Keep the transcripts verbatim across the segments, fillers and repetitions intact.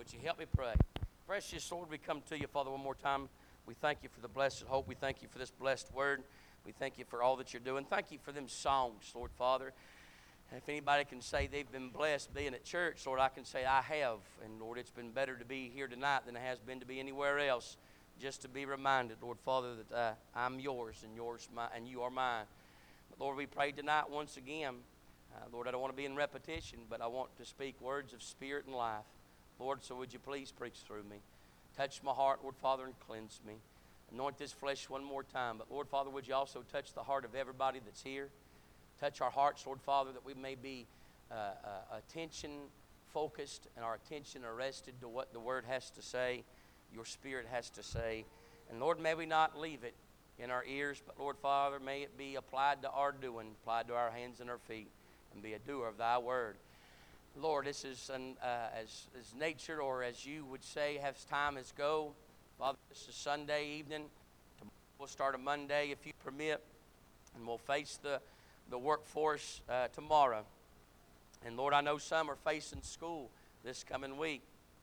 Would you help me pray? Precious Lord, we come to you, Father, one more time. We thank you for the blessed hope. We thank you for this blessed word. We thank you for all that you're doing. Thank you for them songs, Lord Father. And if anybody can say they've been blessed being at church, Lord, I can say I have. And Lord, it's been better to be here tonight than it has been to be anywhere else. Just to be reminded, Lord Father, that uh, I'm yours and yours my, and you are mine. But Lord, we pray tonight once again. Uh, Lord, I don't want to be in repetition, but I want to speak words of spirit and life. Lord, so would you please preach through me. Touch my heart, Lord Father, and cleanse me. Anoint this flesh one more time. But Lord Father, would you also touch the heart of everybody that's here? Touch our hearts, Lord Father, that we may be uh, uh, attention focused and our attention arrested to what the Word has to say, your Spirit has to say. And Lord, may we not leave it in our ears, but Lord Father, may it be applied to our doing, applied to our hands and our feet, and be a doer of thy Word. Lord, this is an, uh, as, as nature, or as you would say, as time as go. Father, this is Sunday evening. Tomorrow we'll start a Monday, if you permit, and we'll face the, the workforce uh, tomorrow. And Lord, I know some are facing school this coming week.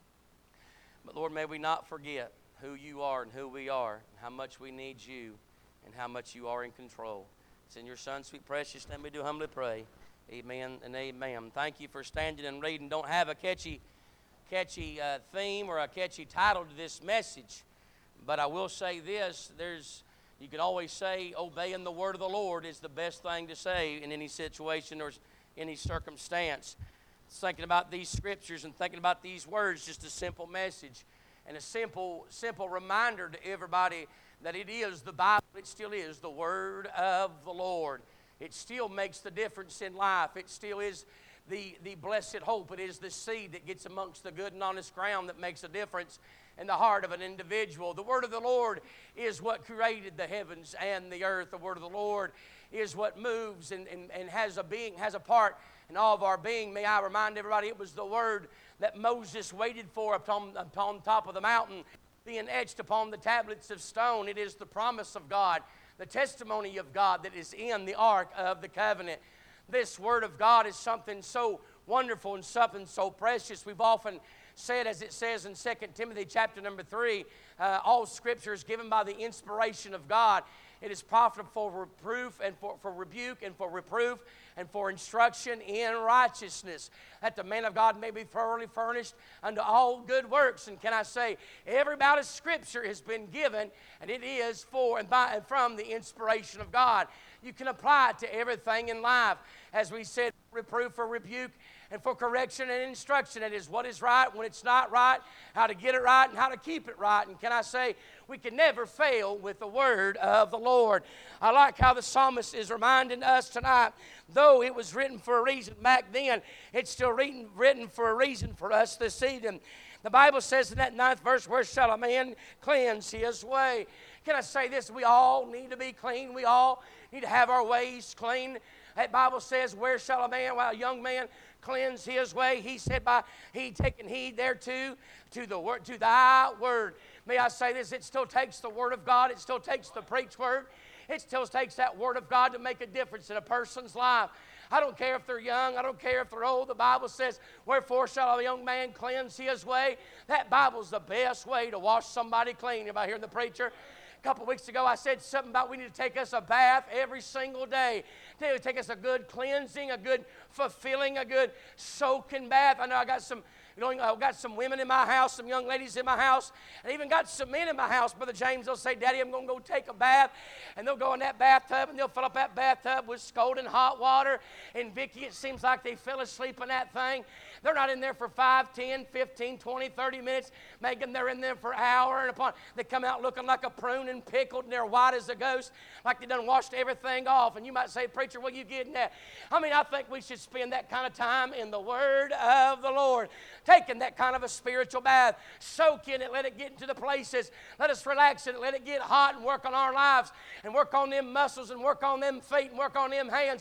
But Lord, may we not forget who you are and who we are, and how much we need you, and how much you are in control. It's in your Son's sweet precious name we do humbly pray. Amen and amen. Thank you for standing and reading. Don't have a catchy, catchy uh, theme or a catchy title to this message, but I will say this: there's, you can always say, obeying the word of the Lord is the best thing to say in any situation or any circumstance. Thinking about these scriptures and thinking about these words, just a simple message and a simple, simple reminder to everybody that it is the Bible. It still is the word of the Lord. It still makes the difference in life. It still is the, the blessed hope. It is the seed that gets amongst the good and honest ground that makes a difference in the heart of an individual. The word of the Lord is what created the heavens and the earth. The word of the Lord is what moves and, and, and has a being, has a part in all of our being. May I remind everybody, it was the word that Moses waited for upon, upon top of the mountain, being etched upon the tablets of stone. It is the promise of God, the testimony of God that is in the Ark of the Covenant. This Word of God is something so wonderful and something so precious. We've often said, as it says in Second Timothy chapter number three, uh, all Scripture is given by the inspiration of God. It is profitable for reproof and for, for rebuke and for reproof and for instruction in righteousness, that the man of God may be thoroughly furnished unto all good works. And can I say, every bout of Scripture has been given, and it is for and by and from the inspiration of God. You can apply it to everything in life. As we said, reproof for rebuke and for correction and instruction. It is what is right when it's not right, how to get it right and how to keep it right. And can I say, we can never fail with the word of the Lord. I like how the psalmist is reminding us tonight, though it was written for a reason back then, it's still written, written for a reason for us this evening. The Bible says in that ninth verse, where shall a man cleanse his way? Can I say this? We all need to be clean. We all need to have our ways clean. That Bible says, where shall a man, well, a young man, cleanse his way? He said, by he taking heed thereto to the word, to thy word. May I say this? It still takes the word of God. It still takes the preached word. It still takes that word of God to make a difference in a person's life. I don't care if they're young. I don't care if they're old. The Bible says, wherefore shall a young man cleanse his way? That Bible's the best way to wash somebody clean. Anybody hearing the preacher? A couple weeks ago, I said something about we need to take us a bath every single day. To take us a good cleansing, a good fulfilling, a good soaking bath. I know I got some, you know, I've got some women in my house, some young ladies in my house, and even got some men in my house. Brother James, they'll say, Daddy, I'm going to go take a bath. And they'll go in that bathtub, and they'll fill up that bathtub with scalding hot water. And Vicky, it seems like they fell asleep in that thing. They're not in there for five, ten, fifteen, twenty, thirty minutes. Make them, they're in there for an hour. And upon they come out looking like a prune and pickled, and they're white as a ghost, like they done washed everything off. And you might say, preacher, what are you getting at? I mean, I think we should spend that kind of time in the Word of the Lord, taking that kind of a spiritual bath, soak in it, let it get into the places, let us relax in it, let it get hot and work on our lives, and work on them muscles, and work on them feet, and work on them hands,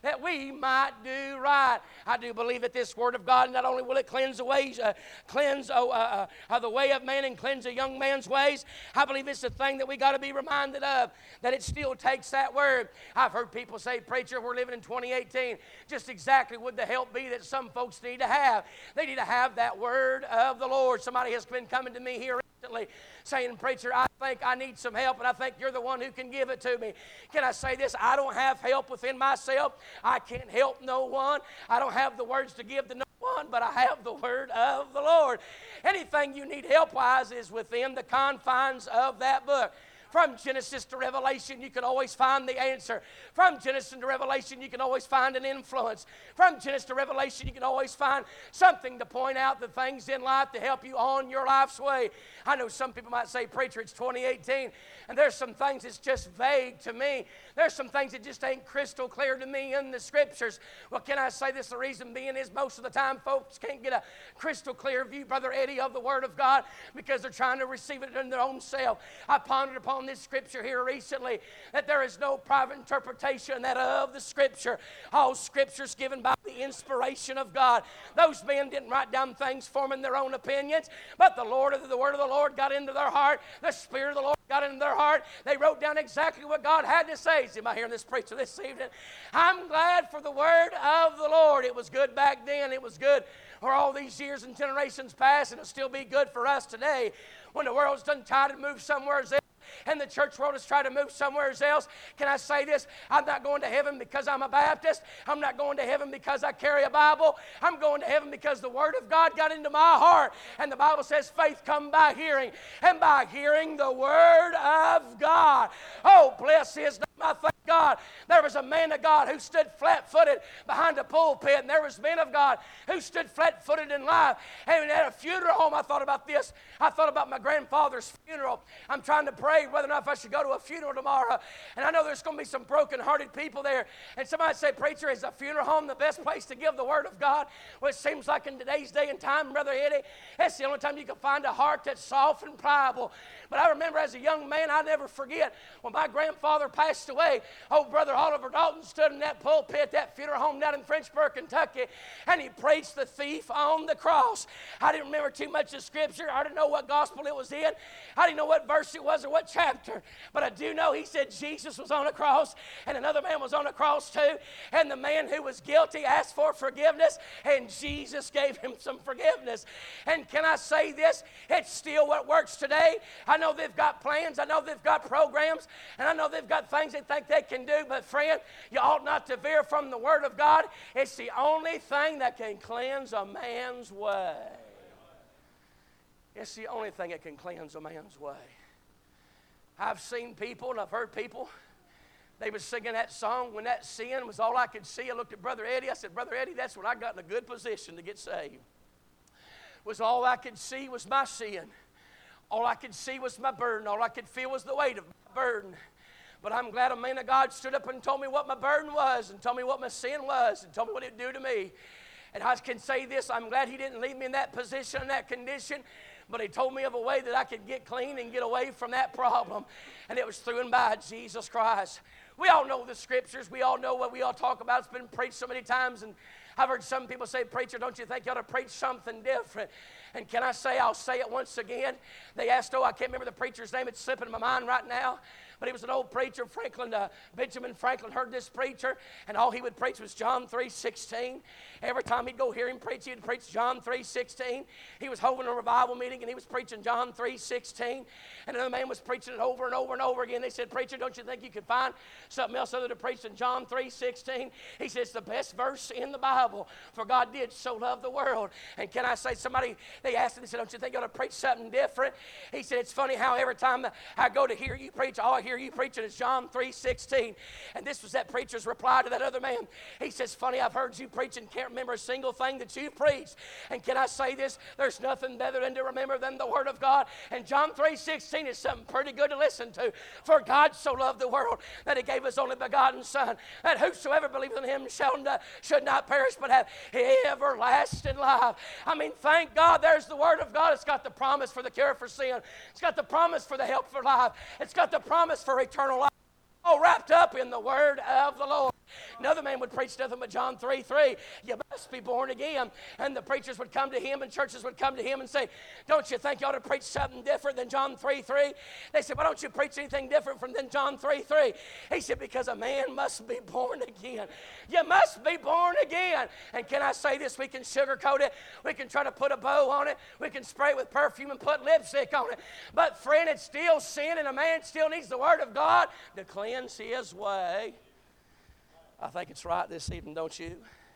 that we might do right. I do believe that this Word of God, not only will it cleanse the ways, uh, cleanse oh, uh, uh, the way of man and cleanse a young man's ways, I believe it's a thing that we got to be reminded of, that it still takes that Word. I've heard people say, preacher, we're living in twenty eighteen. Just exactly would the help be that some folks need to have. They need to have that Word of the Lord. Somebody has been coming to me here recently saying, preacher, I think I need some help, and I think you're the one who can give it to me. Can I say this? I don't have help within myself. I can't help no one. I don't have the words to give to no one, but I have the Word of the Lord. Anything you need help-wise is within the confines of that book. From Genesis to Revelation, you can always find the answer. From Genesis to Revelation, you can always find an influence. From Genesis to Revelation, you can always find something to point out the things in life to help you on your life's way. I know some people might say, preacher, it's twenty eighteen, and there's some things that's just vague to me. There's some things that just ain't crystal clear to me in the Scriptures. Well, can I say this? The reason being is most of the time folks can't get a crystal clear view, Brother Eddie, of the Word of God because they're trying to receive it in their own self. I pondered upon this Scripture here recently, that there is no private interpretation that of the Scripture. All Scripture's given by the inspiration of God. Those men didn't write down things forming their own opinions, but the Lord of the, the Word of the Lord got into their heart. The Spirit of the Lord got into their heart. They wrote down exactly what God had to say. Am I hearing this preacher this evening? I'm glad for the Word of the Lord. It was good back then. It was good for all these years and generations past, and it'll still be good for us today when the world's done tried to move somewhere else and the church world has tried to move somewhere else. Can I say this? I'm not going to heaven because I'm a Baptist. I'm not going to heaven because I carry a Bible. I'm going to heaven because the Word of God got into my heart. And the Bible says faith come by hearing, and by hearing the Word of God. Oh, bless His name. I thank God. There was a man of God who stood flat-footed behind a pulpit, and there was men of God who stood flat-footed in life. And at a funeral home, I thought about this. I thought about my grandfather's funeral. I'm trying to pray whether or not if I should go to a funeral tomorrow. And I know there's going to be some broken-hearted people there. And somebody say, preacher, is a funeral home the best place to give the Word of God? Well, it seems like in today's day and time, Brother Eddie, that's the only time you can find a heart that's soft and pliable. But I remember as a young man, I never forget, when my grandfather passed away, old Brother Oliver Dalton stood in that pulpit, that funeral home down in Frenchburg, Kentucky, and he preached the thief on the cross. I didn't remember too much of Scripture. I didn't know what gospel it was in. I didn't know what verse it was or what chapter. But I do know he said Jesus was on a cross, and another man was on a cross too, and the man who was guilty asked for forgiveness, and Jesus gave him some forgiveness. And can I say this? It's still what works today. I know they've got plans. I know they've got programs, and I know they've got things they think they can do, but friend, you ought not to veer from the Word of God. It's the only thing that can cleanse a man's way. It's the only thing that can cleanse a man's way. I've seen people and I've heard people, they were singing that song when that sin was all I could see. I looked at Brother Eddie. I said, Brother Eddie, that's when I got in a good position to get saved. Was all I could see was my sin. All I could see was my burden. All I could feel was the weight of my burden. But I'm glad a man of God stood up and told me what my burden was and told me what my sin was and told me what it would do to me. And I can say this, I'm glad he didn't leave me in that position, in that condition, but he told me of a way that I could get clean and get away from that problem. And it was through and by Jesus Christ. We all know the Scriptures. We all know what we all talk about. It's been preached so many times. And I've heard some people say, preacher, don't you think you ought to preach something different? And can I say, I'll say it once again. They asked, oh, I can't remember the preacher's name. It's slipping in my mind right now. But he was an old preacher, Franklin, uh, Benjamin Franklin heard this preacher, and all he would preach was John three sixteen. Every time he'd go hear him preach, he'd preach John three sixteen. He was holding a revival meeting, and he was preaching John three sixteen. And another man was preaching it over and over and over again. They said, preacher, don't you think you could find something else other to preach than John three sixteen? He said, it's the best verse in the Bible, for God did so love the world. And can I say, somebody, they asked him, they said, don't you think you ought to preach something different? He said, it's funny how every time I go to hear you preach, all I hear you preaching is John three sixteen. And this was that preacher's reply to that other man. He says, funny, I've heard you preach and can't remember a single thing that you preached. And can I say this? There's nothing better than to remember than the Word of God. And John three sixteen is something pretty good to listen to. For God so loved the world that He gave His only begotten Son, that whosoever believes in Him shall not, should not perish but have everlasting life. I mean, thank God there's the Word of God. It's got the promise for the cure for sin. It's got the promise for the help for life. It's got the promise for eternal life. All wrapped up in the Word of the Lord. Another man would preach nothing but John three three. You must be born again. And the preachers would come to him and churches would come to him and say, don't you think you ought to preach something different than John three three? They said, why don't you preach anything different from than John three three? He said, because a man must be born again. You must be born again. And can I say this? We can sugarcoat it. We can try to put a bow on it. We can spray it with perfume and put lipstick on it. But friend, it's still sin, and a man still needs the Word of God to cleanse his way. I think it's right this evening, don't you?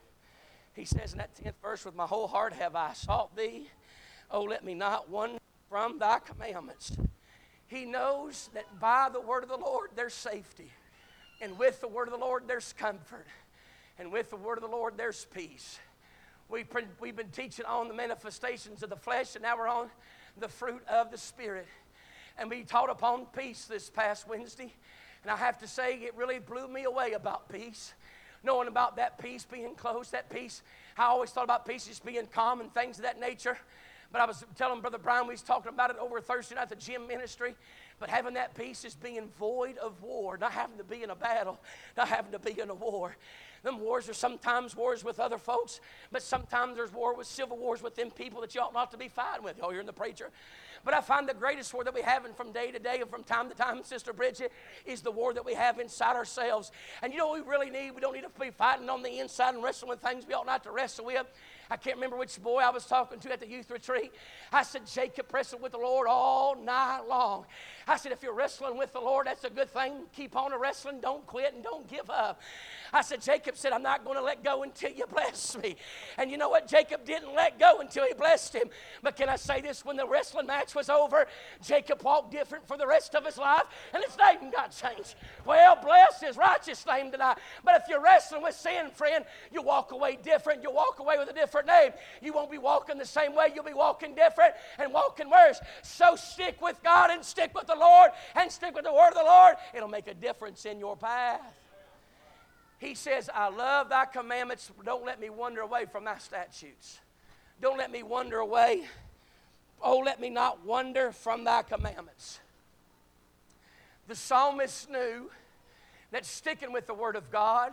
He says in that tenth verse, with my whole heart have I sought thee. Oh, let me not wander from thy commandments. He knows that by the word of the Lord there's safety. And with the word of the Lord there's comfort. And with the word of the Lord there's peace. We've been, we've been teaching on the manifestations of the flesh, and now we're on the fruit of the Spirit. And we taught upon peace this past Wednesday. And I have to say, it really blew me away about peace. Knowing about that peace being close, that peace. I always thought about peace just being calm and things of that nature. But I was telling Brother Brian, we was talking about it over Thursday night at the gym ministry. But having that peace is being void of war, not having to be in a battle, not having to be in a war. Them wars are sometimes wars with other folks, but sometimes there's war with civil wars with them people that you ought not to be fighting with. Oh, you're in the preacher. But I find the greatest war that we have, and from day to day and from time to time, Sister Bridget, is the war that we have inside ourselves. And you know what we really need? We don't need to be fighting on the inside and wrestling with things we ought not to wrestle with. I can't remember which boy I was talking to at the youth retreat. I said, Jacob wrestled with the Lord all night long. I said, if you're wrestling with the Lord, that's a good thing. Keep on wrestling. Don't quit and don't give up. I said, Jacob said, I'm not going to let go until you bless me. And you know what? Jacob didn't let go until he blessed him. But can I say this? When the wrestling match was over, Jacob walked different for the rest of his life, and his name got changed. Well, bless his righteous name tonight. But if you're wrestling with sin, friend, you walk away different. You walk away with a different name. You won't be walking the same way. You'll be walking different and walking worse. So stick with God and stick with the Lord and stick with the word of the Lord. It'll make a difference in your path. He says, I love thy commandments. Don't let me wander away from thy statutes. Don't let me wander away. Oh, let me not wander from thy commandments. The psalmist knew that sticking with the word of God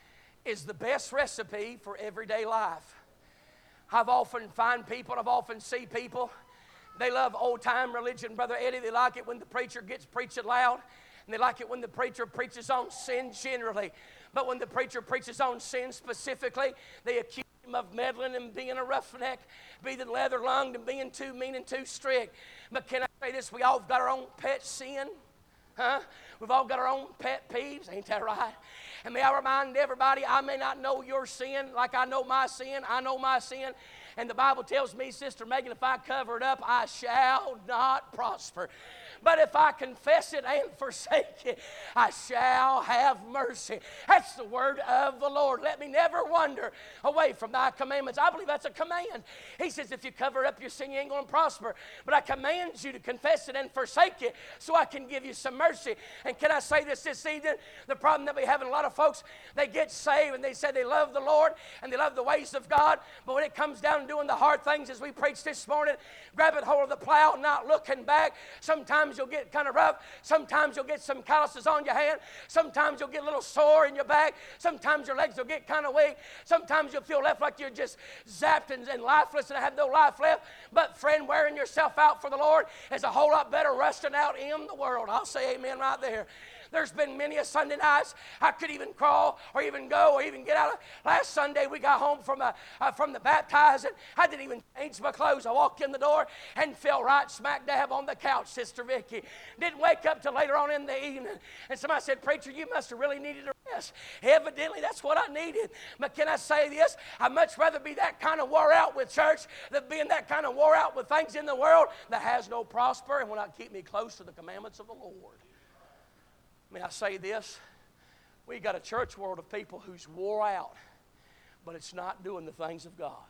is the best recipe for everyday life. I've often find people, I've often see people, they love old-time religion, Brother Eddie. They like it when the preacher gets preaching loud, and they like it when the preacher preaches on sin generally. But when the preacher preaches on sin specifically, they accuse him of meddling and being a roughneck, being leather-lunged and being too mean and too strict. But can I say this? We all got our own pet sin. Huh? We've all got our own pet peeves. Ain't that right? And may I remind everybody, I may not know your sin like I know my sin. I know my sin. And the Bible tells me, Sister Megan, if I cover it up, I shall not prosper. But if I confess it and forsake it, I shall have mercy. That's the word of the Lord. Let me never wander away from thy commandments. I believe that's a command. He says if you cover up your sin, you ain't going to prosper. But I command you to confess it and forsake it so I can give you some mercy. And can I say this this evening? The problem that we have in a lot of folks, they get saved and they say they love the Lord and they love the ways of God. But when it comes down to doing the hard things as we preached this morning, grabbing hold of the plow, not looking back, sometimes you'll get kind of rough. Sometimes you'll get some calluses on your hand. Sometimes you'll get a little sore in your back. Sometimes your legs will get kind of weak. Sometimes you'll feel left like you're just zapped and, and lifeless and have no life left. But friend, wearing yourself out for the Lord is a whole lot better resting out in the world. I'll say amen right there. There's been many a Sunday nights I could even crawl or even go or even get out of. Last Sunday we got home from a, uh, from the baptizing. I didn't even change my clothes. I walked in the door and fell right smack dab on the couch, Sister Vicky. Didn't wake up till later on in the evening. And somebody said, preacher, you must have really needed a rest. Evidently that's what I needed. But can I say this? I'd much rather be that kind of wore out with church than being that kind of wore out with things in the world that has no prosper and will not keep me close to the commandments of the Lord. May I say this? We got a church world of people who's wore out, but it's not doing the things of God.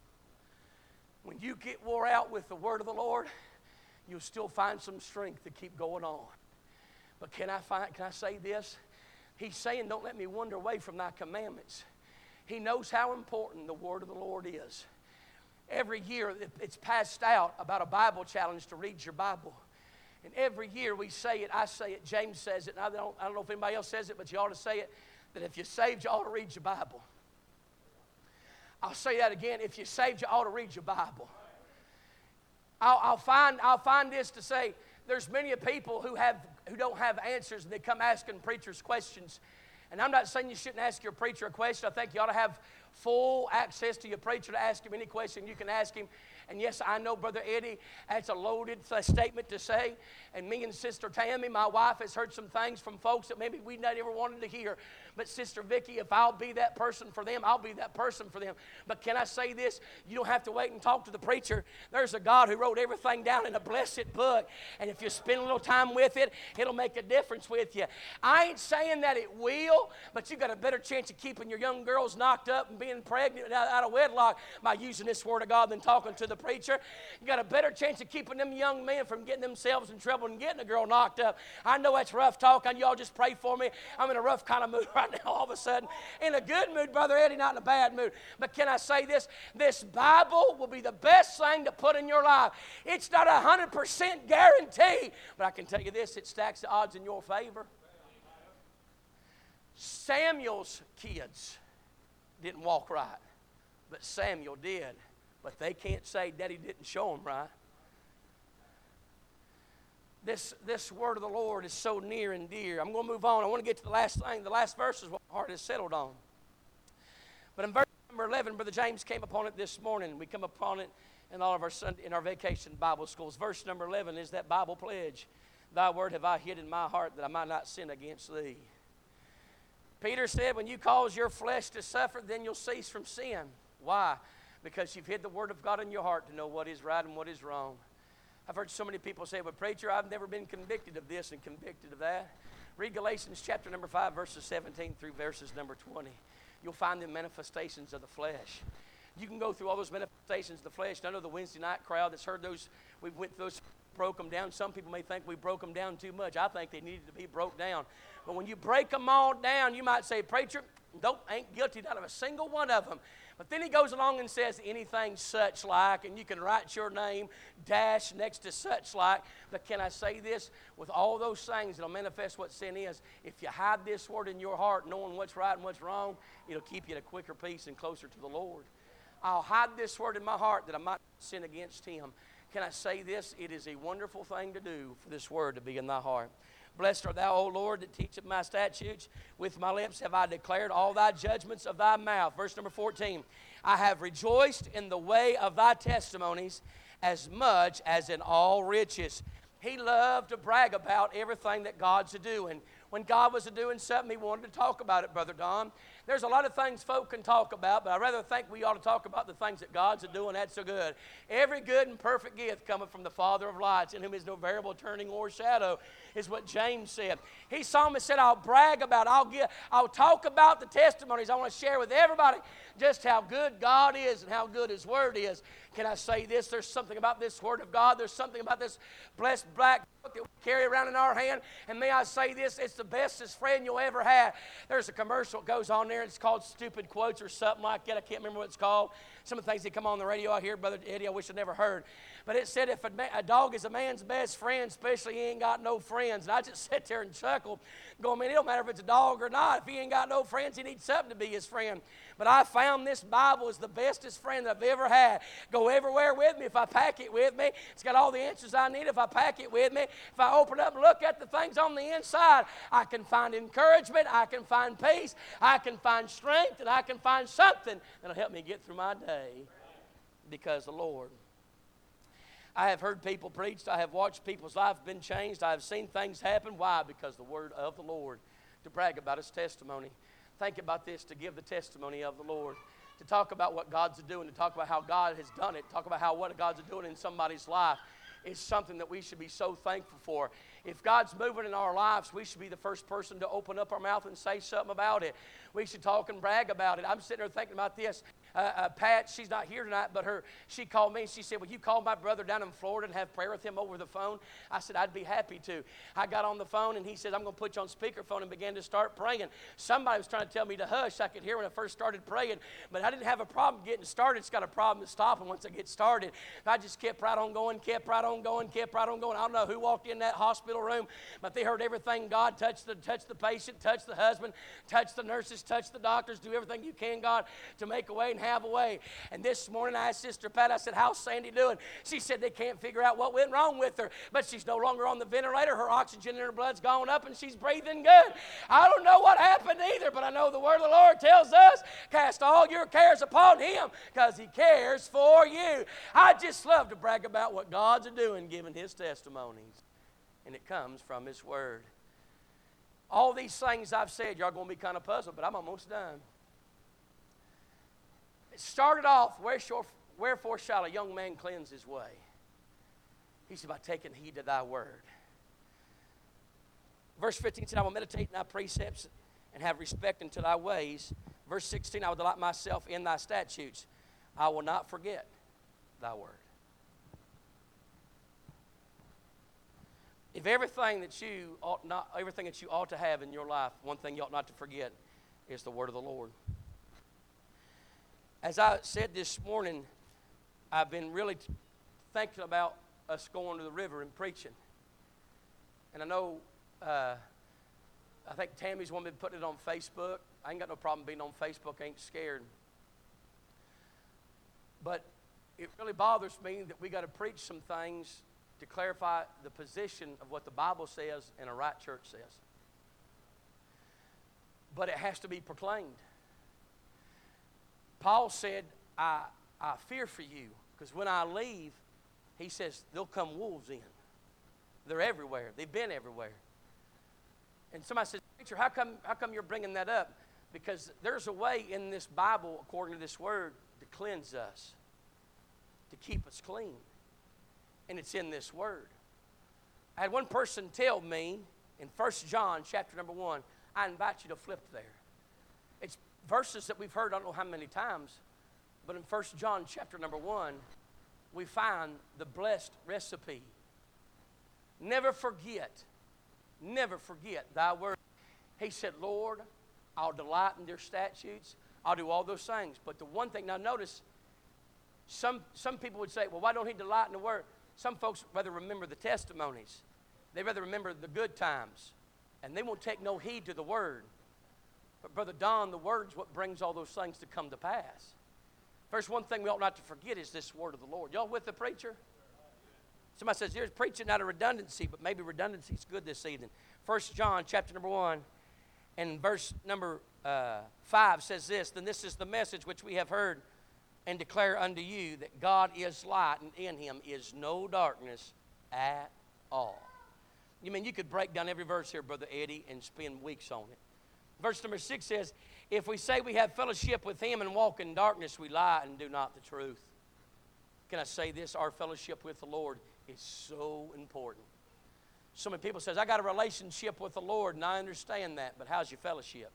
When you get wore out with the word of the Lord, you'll still find some strength to keep going on. But can I find, can I say this? He's saying, don't let me wander away from thy commandments. He knows how important the word of the Lord is. Every year it's passed out about a Bible challenge to read your Bible. And every year we say it, I say it, James says it, and I don't, I don't know if anybody else says it, but you ought to say it. that if you're saved, you ought to read your Bible. I'll say that again. If you're saved, you ought to read your Bible. I'll, I'll find I'll find this to say, there's many people who have who don't have answers, and they come asking preachers questions. And I'm not saying you shouldn't ask your preacher a question. I think you ought to have full access to your preacher to ask him any question you can ask him. And yes, I know, Brother Eddie, that's a loaded statement to say. And me and Sister Tammy, my wife, has heard some things from folks that maybe we never wanted to hear. But Sister Vicky, if I'll be that person for them, I'll be that person for them. But can I say this? You don't have to wait and talk to the preacher. There's a God who wrote everything down in a blessed book. And if you spend a little time with it, it'll make a difference with you. I ain't saying that it will, but you got a better chance of keeping your young girls knocked up and being pregnant out, out of wedlock by using this Word of God than talking to the preacher. You got a better chance of keeping them young men from getting themselves in trouble and getting a girl knocked up. I know that's rough talk, and y'all just pray for me. I'm in a rough kind of mood right now all of a sudden. In a good mood, Brother Eddie, not in a bad mood. But can I say this? This Bible will be the best thing to put in your life. It's not a one hundred percent guarantee, but I can tell you this, it stacks the odds in your favor. Samuel's kids didn't walk right, but Samuel did. But they can't say Daddy didn't show them right. This, this word of the Lord is so near and dear. I'm going to move on. I want to get to the last thing. The last verse is what my heart is settled on. But in verse number eleven, Brother James came upon it this morning. We come upon it in all of our Sunday, in our vacation Bible schools. Verse number eleven is that Bible pledge. Thy word have I hid in my heart that I might not sin against thee. Peter said, when you cause your flesh to suffer, then you'll cease from sin. Why? Because you've hid the word of God in your heart to know what is right and what is wrong. I've heard so many people say, but preacher, I've never been convicted of this and convicted of that. Read Galatians chapter number five, verses seventeen through verses number twenty. You'll find the manifestations of the flesh. You can go through all those manifestations of the flesh. I know the Wednesday night crowd that's heard those, we went through those, broke them down. Some people may think we broke them down too much. I think they needed to be broke down. But when you break them all down, you might say, preacher, don't, ain't guilty out of a single one of them. But then he goes along and says anything such like, and you can write your name, dash next to such like. But can I say this? With all those things that'll manifest what sin is, if you hide this word in your heart, knowing what's right and what's wrong, it'll keep you at a quicker peace and closer to the Lord. I'll hide this word in my heart that I might not sin against him. Can I say this? It is a wonderful thing to do for this word to be in thy heart. Blessed art thou, O Lord, that teacheth my statutes. With my lips have I declared all thy judgments of thy mouth. Verse number fourteen. I have rejoiced in the way of thy testimonies as much as in all riches. He loved to brag about everything that God's a doing. When God was a doing something, he wanted to talk about it, Brother Don. There's a lot of things folk can talk about, but I rather think we ought to talk about the things that God's a doing. That's so good. Every good and perfect gift cometh from the Father of lights, in whom is no variable turning or shadow, is what James said. He saw him and said, I'll brag about it. I'll, give, I'll talk about the testimonies. I want to share with everybody just how good God is and how good his word is. Can I say this? There's something about this word of God. There's something about this blessed black book that we carry around in our hand. And may I say this? It's the bestest friend you'll ever have. There's a commercial that goes on there. It's called Stupid Quotes or something like that. I can't remember what it's called. Some of the things that come on the radio out here, Brother Eddie, I wish I'd never heard. But it said if a, a dog is a man's best friend, especially he ain't got no friends. And I just sit there and chuckle, going, man, it don't matter if it's a dog or not. If he ain't got no friends, he needs something to be his friend. But I found this Bible is the bestest friend that I've ever had. Go everywhere with me if I pack it with me. It's got all the answers I need if I pack it with me. If I open up and look at the things on the inside, I can find encouragement, I can find peace, I can find strength, and I can find something that'll help me get through my day because the Lord. I have heard people preach. I have watched people's life been changed. I have seen things happen. Why? Because the word of the Lord. To brag about his testimony. Think about this, to give the testimony of the Lord. To talk about what God's doing, to talk about how God has done it, talk about how what God's doing in somebody's life is something that we should be so thankful for. If God's moving in our lives, we should be the first person to open up our mouth and say something about it. We should talk and brag about it. I'm sitting there thinking about this. uh, uh, Pat, she's not here tonight, but her, she called me and she said, will you call my brother down in Florida and have prayer with him over the phone? I said, I'd be happy to. I got on the phone and he said, I'm going to put you on speakerphone, and began to start praying. Somebody was trying to tell me to hush. I could hear when I first started praying, but I didn't have a problem getting started. It's got a problem stopping once I get started. I just kept right on going, kept right on going, kept right on going. I don't know who walked in that hospital room, but they heard everything. God touched the, touched the patient, touched the husband, touched the nurses, touched the doctors. Do everything you can, God, to make a way and have a way. And this morning I asked Sister Pat, I said, how's Sandy doing? She said they can't figure out what went wrong with her, but she's no longer on the ventilator. Her oxygen in her blood's gone up and she's breathing good. I don't know what happened either, but I know the word of the Lord tells us, cast all your cares upon him because he cares for you. I just love to brag about what God's doing, giving his testimonies. And it comes from his word. All these things I've said, y'all going to be kind of puzzled, but I'm almost done. It started off, wherefore shall a young man cleanse his way? He said, by taking heed to thy word. Verse fifteen said, I will meditate in thy precepts and have respect unto thy ways. Verse sixteen, I will delight myself in thy statutes. I will not forget thy word. If everything that you ought not, everything that you ought to have in your life, one thing you ought not to forget is the word of the Lord. As I said this morning, I've been really thinking about us going to the river and preaching. And I know, uh, I think Tammy's one been putting it on Facebook. I ain't got no problem being on Facebook. I ain't scared. But it really bothers me that we got to preach some things to clarify the position of what the Bible says and a right church says. But it has to be proclaimed. Paul said, I, I fear for you, because when I leave, he says, there'll come wolves in. They're everywhere. They've been everywhere. And somebody says, preacher, how come, how come you're bringing that up? Because there's a way in this Bible, according to this word, to cleanse us, to keep us clean. And it's in this word. I had one person tell me in First John chapter number one, I invite you to flip there. It's verses that we've heard I don't know how many times, but in First John chapter number one, we find the blessed recipe. Never forget, never forget thy word. He said, Lord, I'll delight in their statutes. I'll do all those things. But the one thing, now notice, some, some people would say, well, why don't he delight in the word? Some folks rather remember the testimonies. They rather remember the good times. And they won't take no heed to the word. But Brother Don, the word's what brings all those things to come to pass. First, one thing we ought not to forget is this word of the Lord. Y'all with the preacher? Somebody says, here's preaching out of redundancy, but maybe redundancy is good this evening. First John chapter number one and verse number uh, five says this, then this is the message which we have heard and declare unto you, that God is light, and in him is no darkness at all. You mean you could break down every verse here, Brother Eddie, and spend weeks on it. Verse number six says, if we say we have fellowship with him and walk in darkness, we lie and do not the truth. Can I say this? Our fellowship with the Lord is so important. So many people says, I got a relationship with the Lord, and I understand that, but how's your fellowship?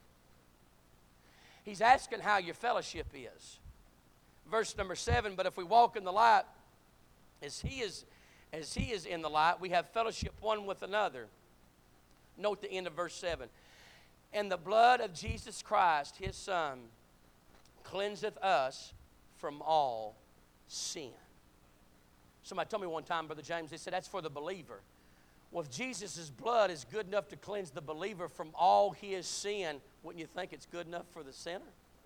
He's asking how your fellowship is. Verse number seven, but if we walk in the light, as he is, as he is in the light, we have fellowship one with another. Note the end of verse seven. And the blood of Jesus Christ, his Son, cleanseth us from all sin. Somebody told me one time, Brother James, they said that's for the believer. Well, if Jesus' blood is good enough to cleanse the believer from all his sin, wouldn't you think it's good enough for the sinner?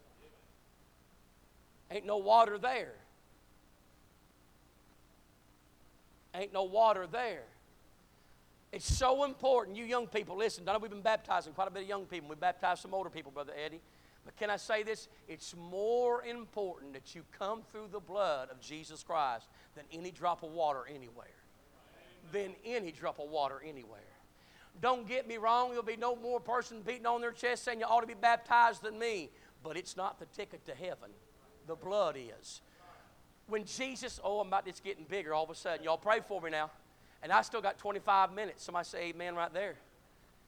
Ain't no water there. Ain't no water there. It's so important. You young people, listen, I know we've been baptizing quite a bit of young people. We baptized some older people, Brother Eddie. But can I say this? It's more important that you come through the blood of Jesus Christ than any drop of water anywhere. Than any drop of water anywhere. Don't get me wrong. There'll be no more person beating on their chest saying you ought to be baptized than me. But it's not the ticket to heaven. The blood is. When Jesus, oh, I'm about, it's getting bigger all of a sudden. Y'all pray for me now. And I still got twenty-five minutes. Somebody say amen right there.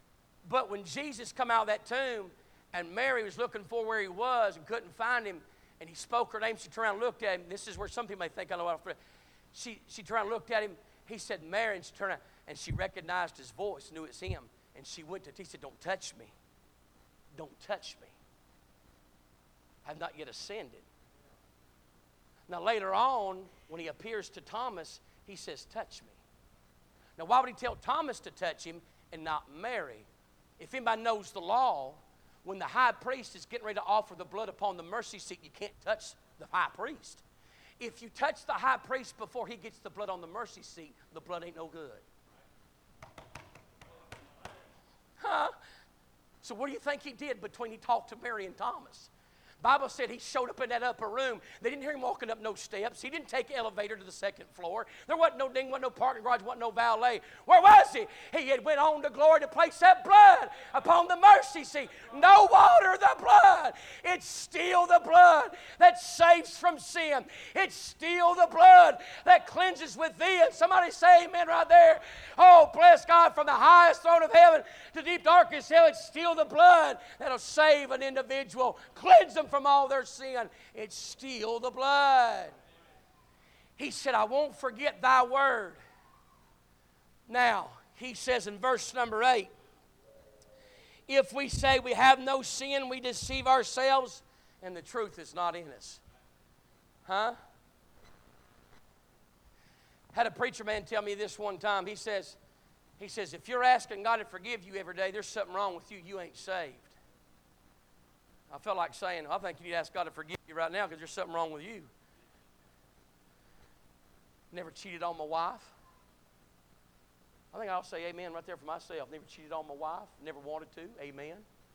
But when Jesus come out of that tomb and Mary was looking for where he was and couldn't find him, And he spoke her name. She turned around and looked at him. This is where some people may think, I know what I'm She, she turned around and looked at him. He said, Mary. And she turned around and she recognized his voice, knew it's him. And she went to, he said, don't touch me. Don't touch me. I have not yet ascended. Now later on, when he appears to Thomas, he says, touch me. Now why would he tell Thomas to touch him and not Mary? If anybody knows the law, when the high priest is getting ready to offer the blood upon the mercy seat, you can't touch the high priest. If you touch the high priest before he gets the blood on the mercy seat, the blood ain't no good. Huh? So what do you think he did between he talked to Mary and Thomas? Bible said he showed up in that upper room. They didn't hear him walking up no steps. He didn't take the elevator to the second floor. There wasn't no ding, wasn't no parking garage, wasn't no valet. Where was he? He had went on to glory to place that blood upon the mercy seat. No water, the blood. It's still the blood that saves from sin. It's still the blood that cleanses within. Somebody say amen right there. Oh, bless God, from the highest throne of heaven to deep darkest hell, it's still the blood that'll save an individual, cleanse them from all their sin. It's still the blood. He said, I won't forget thy word. Now, he says in verse number eight, if we say we have no sin, we deceive ourselves, and the truth is not in us. Huh? Had a preacher man tell me this one time. He says, he says, if you're asking God to forgive you every day, there's something wrong with you. You ain't saved. I felt like saying, I think you need to ask God to forgive you right now because there's something wrong with you. Never cheated on my wife. I think I'll say amen right there for myself. Never cheated on my wife. Never wanted to. Amen.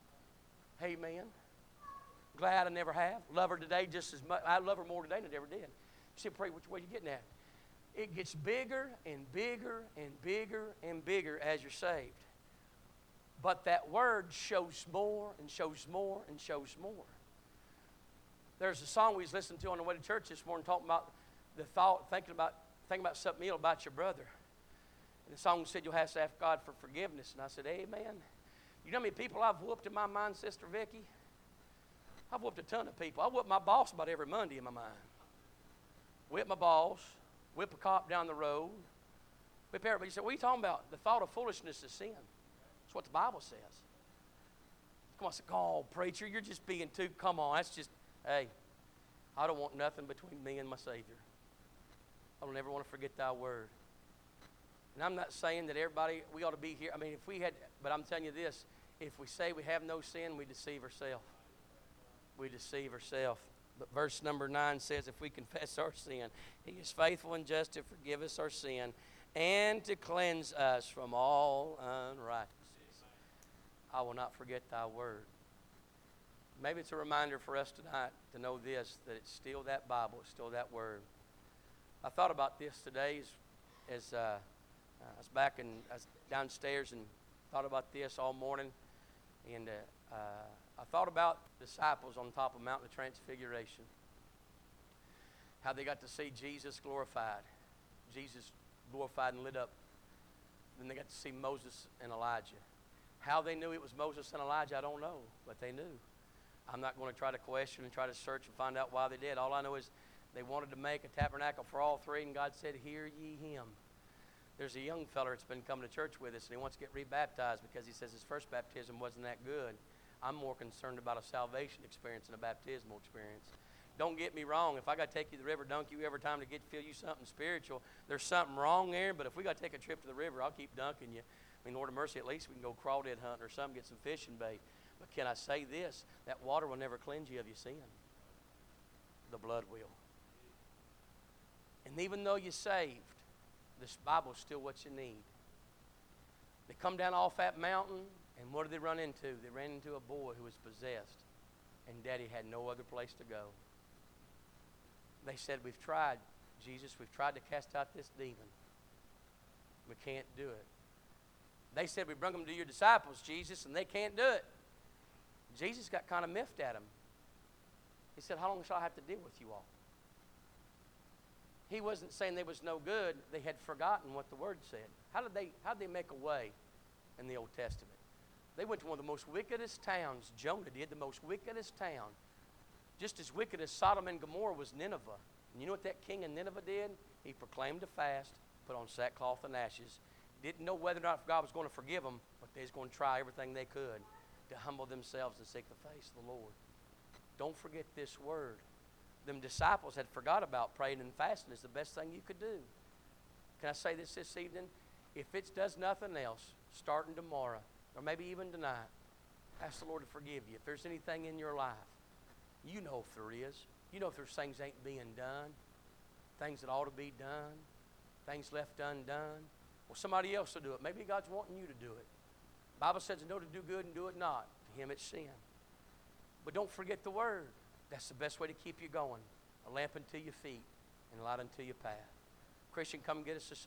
Amen. Glad I never have. Love her today just as much. I love her more today than I ever did. You say, pray, which way are you getting at? It gets bigger and bigger and bigger and bigger as you're saved. But that word shows more and shows more and shows more. There's a song we was listening to on the way to church this morning talking about the thought, thinking about thinking about something ill about your brother. And the song said you'll have to ask God for forgiveness. And I said, amen. You know how many people I've whooped in my mind, Sister Vicki? I've whooped a ton of people. I whoop my boss about every Monday in my mind. Whip my boss, whip a cop down the road, whip everybody. You say, what are you talking about? The thought of foolishness is sin. That's what the Bible says. Come on, I say, oh, preacher, you're just being too, come on, that's just, hey, I don't want nothing between me and my Savior. I don't ever want to forget thy word. And I'm not saying that everybody, we ought to be here. I mean, if we had, but I'm telling you this, if we say we have no sin, we deceive ourselves. We deceive ourselves. But verse number nine says, if we confess our sin, he is faithful and just to forgive us our sin and to cleanse us from all unrighteousness. I will not forget thy word. Maybe it's a reminder for us tonight to know this, that it's still that Bible, it's still that word. I thought about this today as, as uh, I was back and I was downstairs and thought about this all morning. And uh, uh, I thought about the disciples on top of Mount of Transfiguration. How they got to see Jesus glorified. Jesus glorified and lit up. Then they got to see Moses and Elijah. How they knew it was Moses and Elijah, I don't know, but they knew. I'm not going to try to question and try to search and find out why they did. All I know is they wanted to make a tabernacle for all three, and God said, hear ye him. There's a young fella that's been coming to church with us, and he wants to get rebaptized because he says his first baptism wasn't that good. I'm more concerned about a salvation experience than a baptismal experience. Don't get me wrong. If I got to take you to the river, dunk you every time to get feel you something spiritual, there's something wrong there. But if we got to take a trip to the river, I'll keep dunking you. I mean, Lord of mercy, at least we can go crawdad hunting or something, get some fishing bait. But can I say this? That water will never cleanse you of your sin. The blood will. And even though you're saved, this Bible's still what you need. They come down off that mountain, and what did they run into? They ran into a boy who was possessed, and Daddy had no other place to go. They said, we've tried, Jesus, we've tried to cast out this demon. We can't do it. They said, we brought them to your disciples, Jesus, and they can't do it. Jesus got kind of miffed at them. He said, how long shall I have to deal with you all? He wasn't saying they was no good. They had forgotten what the Word said. How did they, how did they make a way in the Old Testament? They went to one of the most wickedest towns. Jonah did, the most wickedest town. Just as wicked as Sodom and Gomorrah was Nineveh. And you know what that king in Nineveh did? He proclaimed a fast, put on sackcloth and ashes. Didn't know whether or not God was going to forgive them, but they was going to try everything they could to humble themselves and seek the face of the Lord. Don't forget this word. Them disciples had forgot about praying and fasting is the best thing you could do. Can I say this this evening? If it does nothing else, starting tomorrow, or maybe even tonight, ask the Lord to forgive you. If there's anything in your life, you know if there is. You know if there's things ain't being done, things that ought to be done, things left undone. Well, somebody else will do it. Maybe God's wanting you to do it. The Bible says, know to do good and do it not. To him it's sin. But don't forget the word. That's the best way to keep you going. A lamp unto your feet and a light unto your path. Christian, come get us a